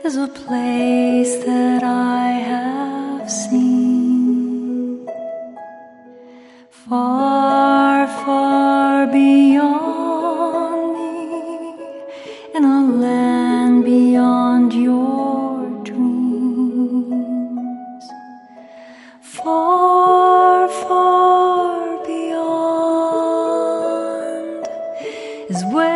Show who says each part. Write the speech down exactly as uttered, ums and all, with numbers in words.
Speaker 1: is a place that I have seen, far, far beyond me, in a land beyond your dreams. Far, far beyond is where